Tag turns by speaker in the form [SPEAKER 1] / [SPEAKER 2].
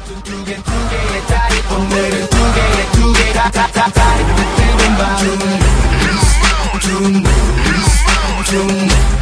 [SPEAKER 1] 두 개의 다리 오늘은 두 개가 다리 뜨는 밤 둥